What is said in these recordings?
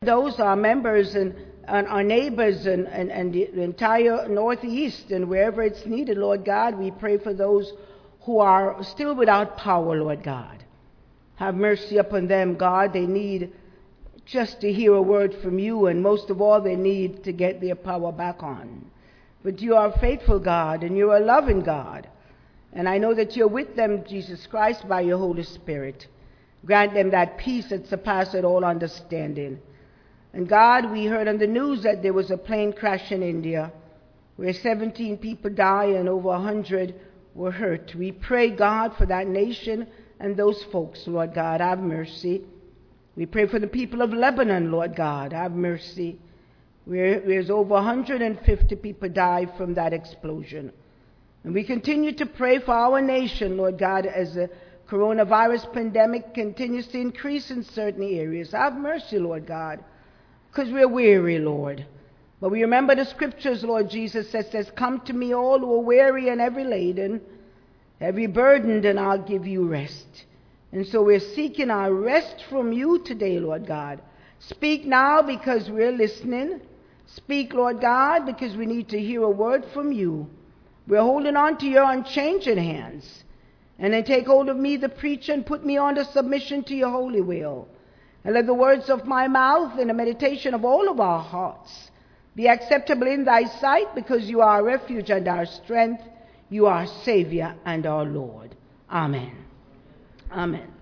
Those are members and our neighbors and the entire Northeast and wherever it's needed, Lord God. We pray for those who are still without power, Lord God. Have mercy upon them, God. They need just to hear a word from you, and most of all, they need to get their power back on. But you are a faithful God, and you're a loving God. And I know that you're with them, Jesus Christ, by your Holy Spirit. Grant them that peace that surpasses all understanding. And God, we heard on the news that there was a plane crash in India where 17 people died and over 100 were hurt. We pray, God, for that nation and those folks, Lord God. Have mercy. We pray for the people of Lebanon, Lord God. Have mercy. There's over 150 people died from that explosion. And we continue to pray for our nation, Lord God, as the coronavirus pandemic continues to increase in certain areas. Have mercy, Lord God, because we're weary, Lord. But we remember the scriptures, Lord Jesus, that says, come to me all who are weary and heavy laden, heavy burdened, and I'll give you rest. And so we're seeking our rest from you today, Lord God. Speak now because we're listening. Speak, Lord God, because we need to hear a word from you. We're holding on to your unchanging hands. And then take hold of me, the preacher, and put me under submission to your holy will. And let the words of my mouth and the meditation of all of our hearts be acceptable in thy sight, because you are our refuge and our strength. You are our Savior and our Lord. Amen. Amen.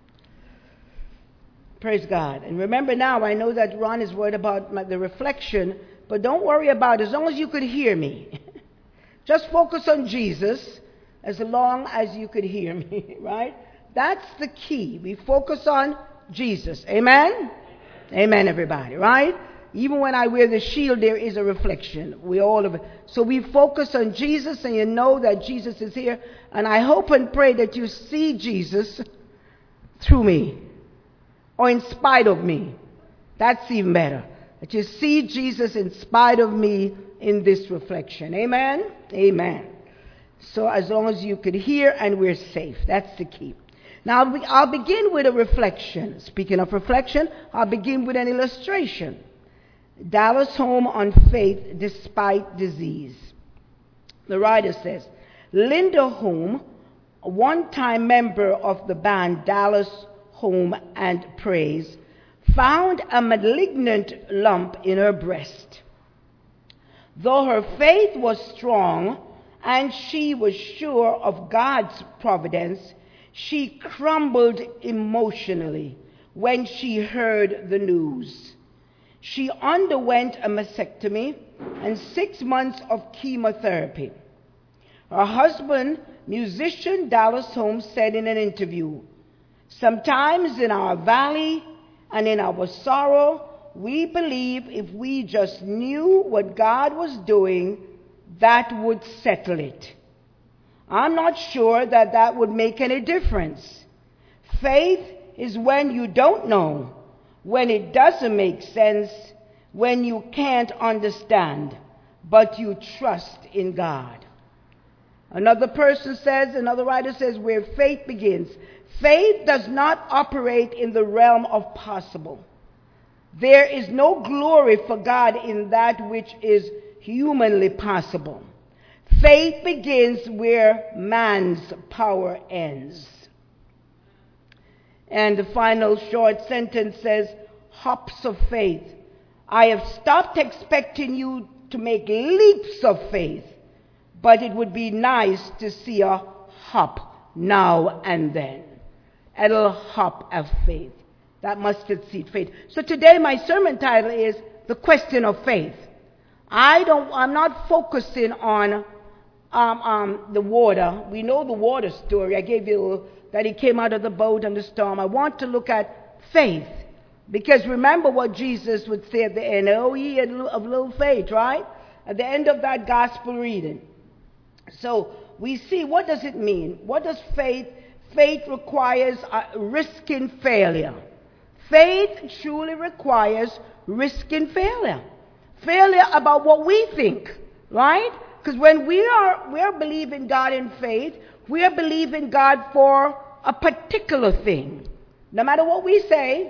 Praise God. And remember now, I know that Ron is worried about the reflection, but don't worry about it as long as you could hear me. Just focus on Jesus as long as you could hear me, right? That's the key. We focus on Jesus. Amen? Amen, everybody, right? Even when I wear the shield, there is a reflection. We all of it. So we focus on Jesus, and you know that Jesus is here. And I hope and pray that you see Jesus through me, or in spite of me. That's even better. That you see Jesus in spite of me in this reflection. Amen? Amen. So as long as you could hear and we're safe, that's the key. Now I'll begin with a reflection. Speaking of reflection, I'll begin with an illustration. Dallas Home on Faith Despite Disease. The writer says, Linda Home, a one-time member of the band Dallas Home and Praise, found a malignant lump in her breast. Though her faith was strong and she was sure of God's providence, she crumbled emotionally when she heard the news. She underwent a mastectomy and 6 months of chemotherapy. Her husband, musician Dallas Home, said in an interview, sometimes in our valley and in our sorrow, we believe if we just knew what God was doing, that would settle it. I'm not sure that would make any difference. Faith is when you don't know, when it doesn't make sense, when you can't understand, but you trust in God. Another writer says, where faith begins. Faith does not operate in the realm of possible. There is no glory for God in that which is humanly possible. Faith begins where man's power ends. And the final short sentence says, hops of faith. I have stopped expecting you to make leaps of faith, but it would be nice to see a hop now and then. A little hop of faith. That mustard seed faith. So today my sermon title is The Question of Faith. I'm not focusing on the water. We know the water story. I gave you that he came out of the boat and the storm. I want to look at faith. Because remember what Jesus would say at the end, oh ye of little faith, right? At the end of that gospel reading. So we see, what does it mean? What does faith? Faith requires risking failure. Faith truly requires risking failure. Failure about what we think, right? Because when we are believing God in faith, we are believing God for a particular thing. No matter what we say,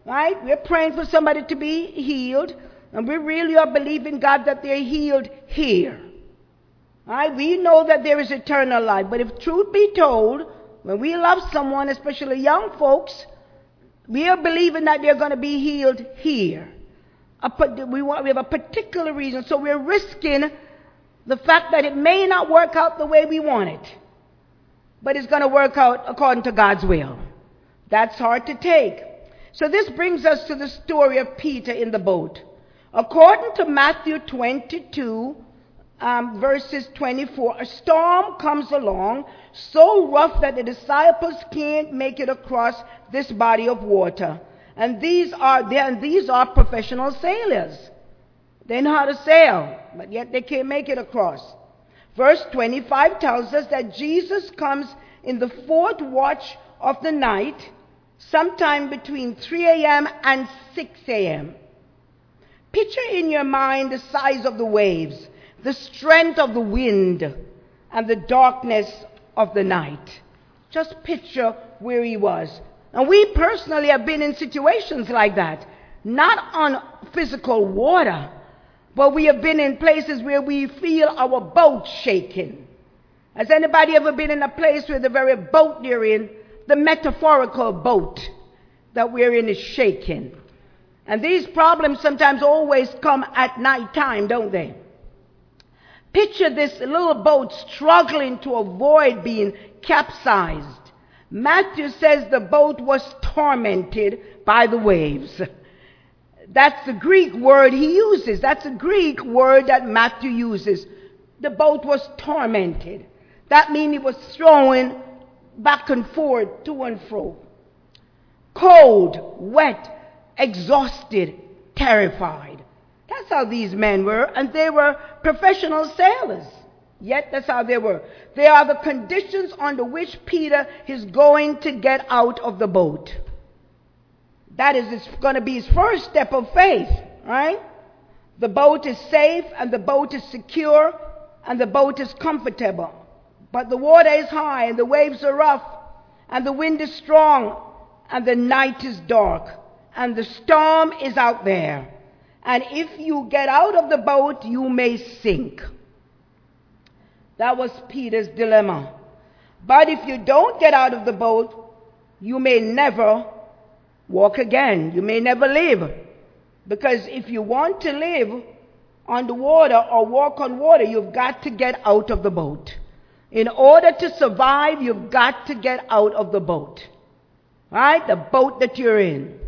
Right? We're praying for somebody to be healed, and we really are believing God that they're healed here. Right? We know that there is eternal life, but if truth be told, when we love someone, especially young folks, we are believing that they're going to be healed here. We have a particular reason, so we're risking the fact that it may not work out the way we want it, but it's going to work out according to God's will. That's hard to take. So this brings us to the story of Peter in the boat. According to Matthew 22, verses 24, a storm comes along so rough that the disciples can't make it across this body of water. And these are professional sailors. They know how to sail, but yet they can't make it across. Verse 25 tells us that Jesus comes in the fourth watch of the night, sometime between 3 a.m. and 6 a.m. Picture in your mind the size of the waves, the strength of the wind, and the darkness of the night. Just picture where he was. And we personally have been in situations like that, not on physical water, but we have been in places where we feel our boat shaking. Has anybody ever been in a place where the very boat you're in, the metaphorical boat that we're in, is shaking? And these problems sometimes always come at night time, don't they? Picture this little boat struggling to avoid being capsized. Matthew says the boat was tormented by the waves. That's the Greek word he uses. That's a Greek word that Matthew uses. The boat was tormented. That means it was throwing back and forth, to and fro. Cold, wet, exhausted, terrified. That's how these men were, and they were professional sailors. Yet that's how they were. They are the conditions under which Peter is going to get out of the boat. That is going to be his first step of faith, right? The boat is safe, and the boat is secure, and the boat is comfortable. But the water is high, and the waves are rough, and the wind is strong, and the night is dark, and the storm is out there. And if you get out of the boat, you may sink. That was Peter's dilemma. But if you don't get out of the boat, you may never walk again. You may never live. Because if you want to live on the water or walk on water, you've got to get out of the boat. In order to survive, you've got to get out of the boat. Right? The boat that you're in.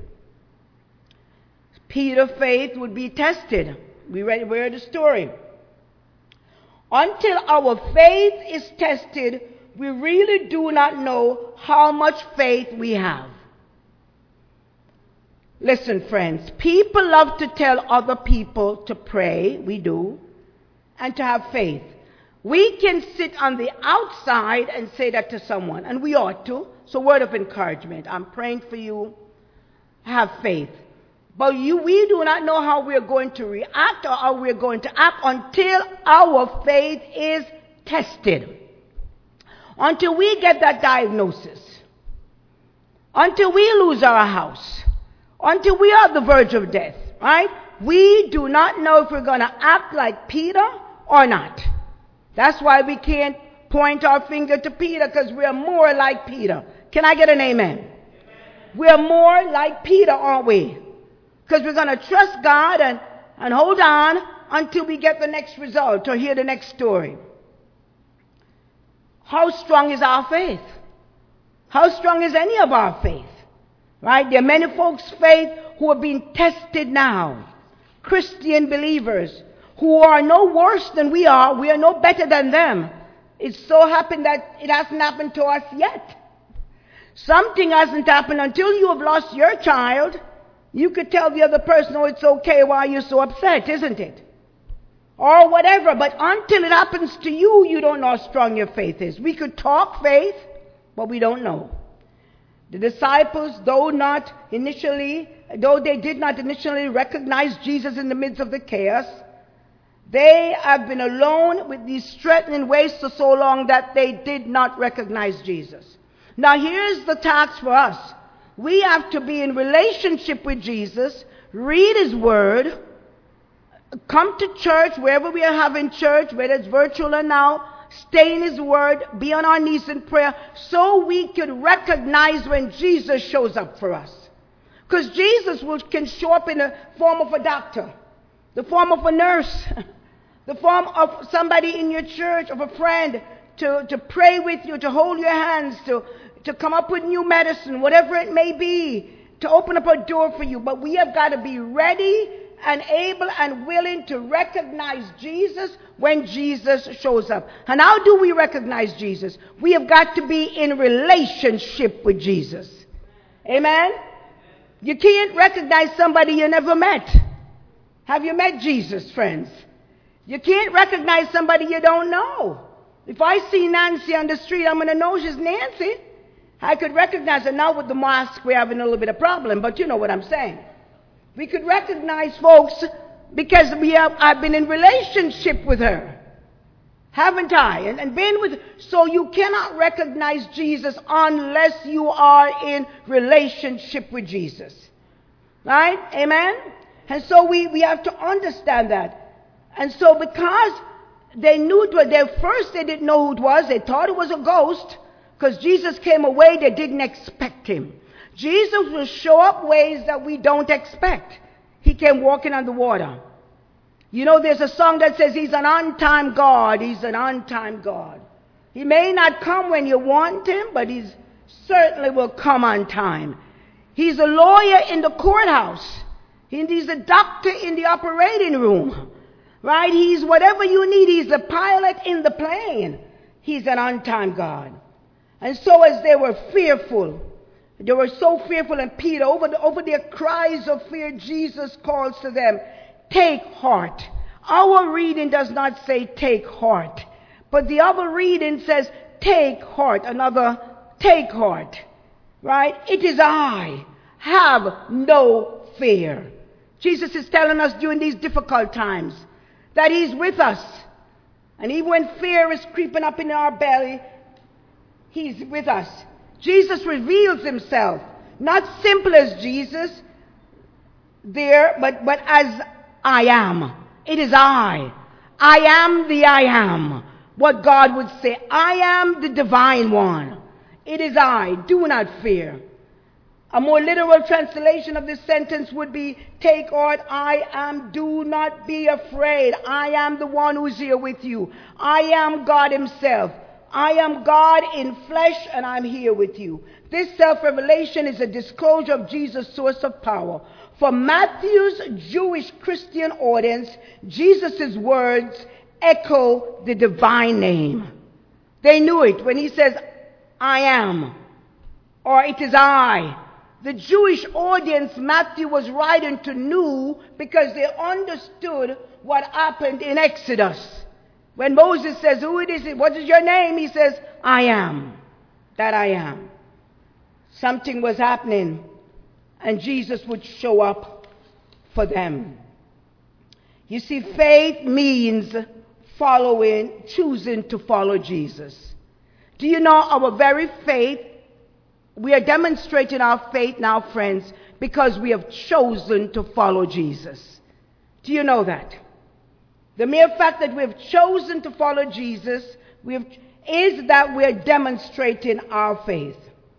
Peter's faith would be tested. We read the story. Until our faith is tested, we really do not know how much faith we have. Listen, friends, people love to tell other people to pray, we do, and to have faith. We can sit on the outside and say that to someone, and we ought to. So, word of encouragement. I'm praying for you. Have faith. But we do not know how we're going to react or how we're going to act until our faith is tested. Until we get that diagnosis. Until we lose our house. Until we are on the verge of death. Right? We do not know if we're going to act like Peter or not. That's why we can't point our finger to Peter, because we are more like Peter. Can I get an amen? We are more like Peter, aren't we? Because we're going to trust God and hold on until we get the next result or hear the next story. How strong is our faith? How strong is any of our faith? Right? There are many folks' faith who are being tested now. Christian believers who are no worse than we are. We are no better than them. It so happened that it hasn't happened to us yet. Something hasn't happened until you have lost your child. You could tell the other person, oh, it's okay, why are you so upset, isn't it? Or whatever, but until it happens to you, you don't know how strong your faith is. We could talk faith, but we don't know. The disciples, though they did not initially recognize Jesus in the midst of the chaos, they have been alone with these threatening waves for so long that they did not recognize Jesus. Now here's the task for us. We have to be in relationship with Jesus, read His Word, come to church wherever we are having church, whether it's virtual or now, stay in His Word, be on our knees in prayer, so we could recognize when Jesus shows up for us. Because Jesus can show up in the form of a doctor, the form of a nurse, the form of somebody in your church, of a friend, to pray with you, to hold your hands, to come up with new medicine, whatever it may be, to open up a door for you. But we have got to be ready and able and willing to recognize Jesus when Jesus shows up. And how do we recognize Jesus? We have got to be in relationship with Jesus. Amen? You can't recognize somebody you never met. Have you met Jesus, friends? You can't recognize somebody you don't know. If I see Nancy on the street, I'm going to know she's Nancy. I could recognize her. Now with the mask, we're having a little bit of problem, but you know what I'm saying. We could recognize folks because I've been in relationship with her, haven't I? And been with. So you cannot recognize Jesus unless you are in relationship with Jesus, right? Amen. And so we have to understand that. And so because they knew it was, first they didn't know who it was. They thought it was a ghost because Jesus came away. They didn't expect Him. Jesus will show up ways that we don't expect. He came walking on the water. You know, there's a song that says He's an on-time God. He's an on-time God. He may not come when you want Him, but He certainly will come on time. He's a lawyer in the courthouse. He's a doctor in the operating room. Right? He's whatever you need. He's the pilot in the plane. He's an on-time God. And so as they were fearful, they were so fearful, and Peter, over their cries of fear, Jesus calls to them, take heart. Our reading does not say take heart, but the other reading says take heart. Another, take heart. Right? It is I. Have no fear. Jesus is telling us during these difficult times that He's with us. And even when fear is creeping up in our belly, He's with us. Jesus reveals Himself, not simple as Jesus there, but as I am. It is I. I am the I am. What God would say, I am the divine one. It is I. Do not fear. A more literal translation of this sentence would be, take heart, I am, do not be afraid. I am the one who's here with you. I am God Himself. I am God in flesh, and I'm here with you. This self-revelation is a disclosure of Jesus' source of power. For Matthew's Jewish Christian audience, Jesus' words echo the divine name. They knew it when He says, I am, or it is I. The Jewish audience Matthew was writing to knew because they understood what happened in Exodus. When Moses says, who it is, what is your name? He says, I am, that I am. Something was happening, and Jesus would show up for them. You see, faith means choosing to follow Jesus. Do you know our very faith? We are demonstrating our faith now, friends, because we have chosen to follow Jesus. Do you know that? The mere fact that we have chosen to follow Jesus is that we are demonstrating our faith.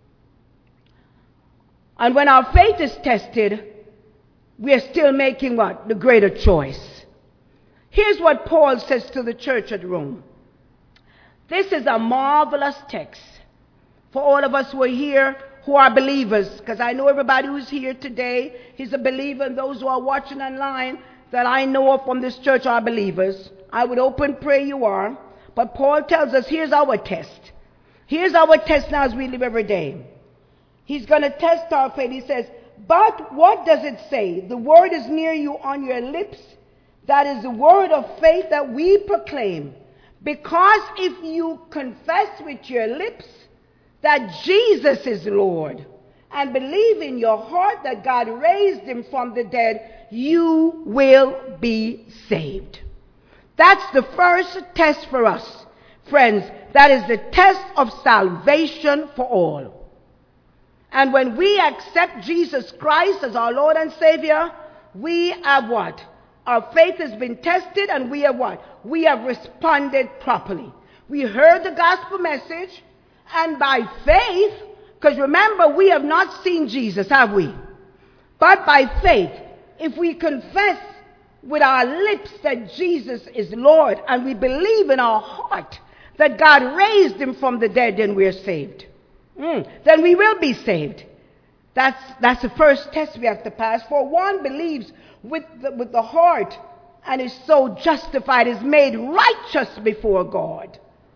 And when our faith is tested, we are still making what? The greater choice. Here's what Paul says to the church at Rome. This is a marvelous text for all of us who are here, who are believers, because I know everybody who's here today is a believer, and those who are watching online that I know of from this church are believers. I would hope and pray you are. But Paul tells us, here's our test. Here's our test now as we live every day. He's going to test our faith. He says, but what does it say? The word is near you on your lips. That is the word of faith that we proclaim. Because if you confess with your lips that Jesus is Lord, and believe in your heart that God raised Him from the dead, you will be saved. That's the first test for us, friends. That is the test of salvation for all. And when we accept Jesus Christ as our Lord and Savior, we have what? Our faith has been tested, and we have what? We have responded properly. We heard the gospel message, and by faith, because remember, we have not seen Jesus, have we? But by faith, if we confess with our lips that Jesus is Lord, and we believe in our heart that God raised him from the dead, then we are saved. Then we will be saved. That's the first test we have to pass. For one believes with the heart and is so justified, is made righteous before God.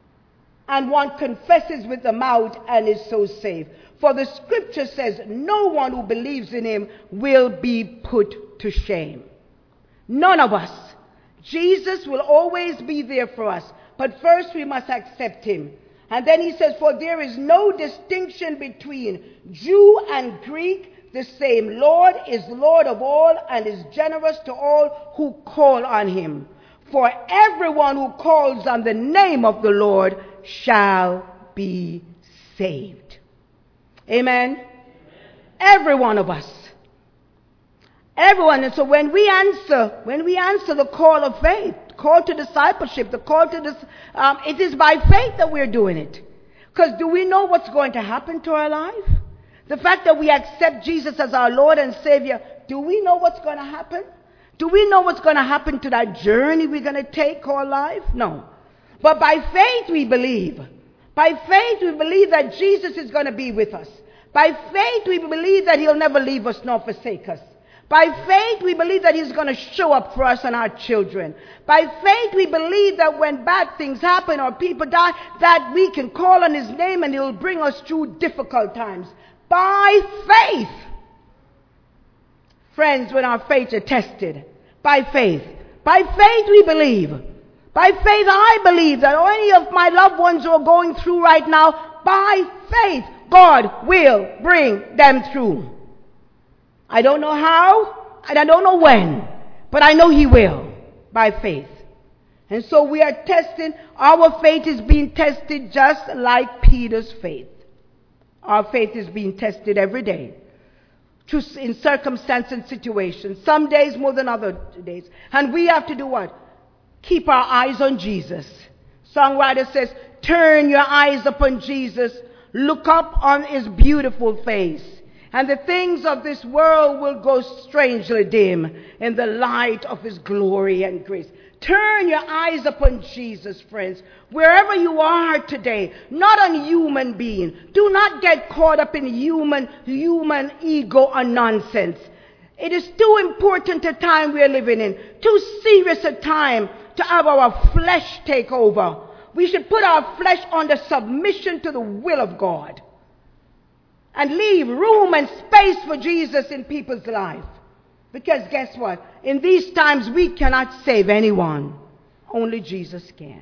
And one confesses with the mouth and is so saved. For the scripture says, no one who believes in him will be put to shame. None of us. Jesus will always be there for us. But first we must accept him. And then he says, for there is no distinction between Jew and Greek. The same Lord is Lord of all and is generous to all who call on him. For everyone who calls on the name of the Lord shall be saved. Amen? Every one of us. Everyone. And so when we answer the call of faith, call to discipleship, the call to this, it is by faith that we're doing it. Because do we know what's going to happen to our life? The fact that we accept Jesus as our Lord and Savior, do we know what's going to happen? Do we know what's going to happen to that journey we're going to take called life? No. But by faith we believe. By faith we believe that Jesus is going to be with us. By faith we believe that he'll never leave us nor forsake us. By faith, we believe that he's going to show up for us and our children. By faith, we believe that when bad things happen or people die, that we can call on his name and he'll bring us through difficult times. By faith. Friends, when our faith is tested, by faith. By faith, we believe. By faith, I believe that any of my loved ones who are going through right now, by faith, God will bring them through. I don't know how, and I don't know when, but I know he will, by faith. And so we are testing, our faith is being tested just like Peter's faith. Our faith is being tested every day, in circumstance and situations, some days more than other days. And we have to do what? Keep our eyes on Jesus. Songwriter says, turn your eyes upon Jesus, look up on his beautiful face. And the things of this world will go strangely dim in the light of his glory and grace. Turn your eyes upon Jesus, friends, wherever you are today, not on human being. Do not get caught up in human ego or nonsense. It is too important a time we are living in, too serious a time to have our flesh take over. We should put our flesh under submission to the will of God. And leave room and space for Jesus in people's life. Because guess what? In these times we cannot save anyone. Only Jesus can.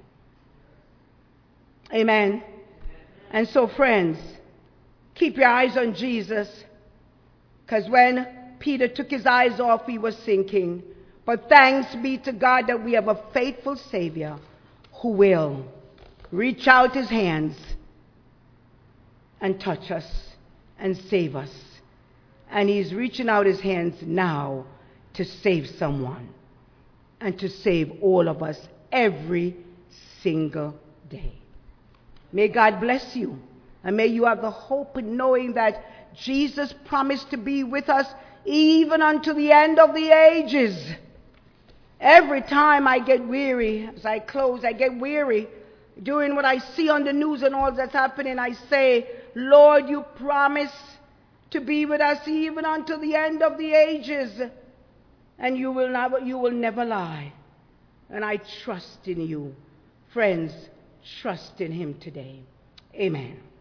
Amen. And so friends, keep your eyes on Jesus. Because when Peter took his eyes off, he was sinking. But thanks be to God that we have a faithful Savior who will reach out his hands and touch us and save us. And he's reaching out his hands now to save someone and to save all of us every single day. May God bless you, and may you have the hope in knowing that Jesus promised to be with us even unto the end of the ages. Every time I get weary, as I close, I get weary doing what I see on the news and all that's happening. I say, Lord, you promise to be with us even until the end of the ages, and you will never lie. And I trust in you. Friends, trust in him today. Amen.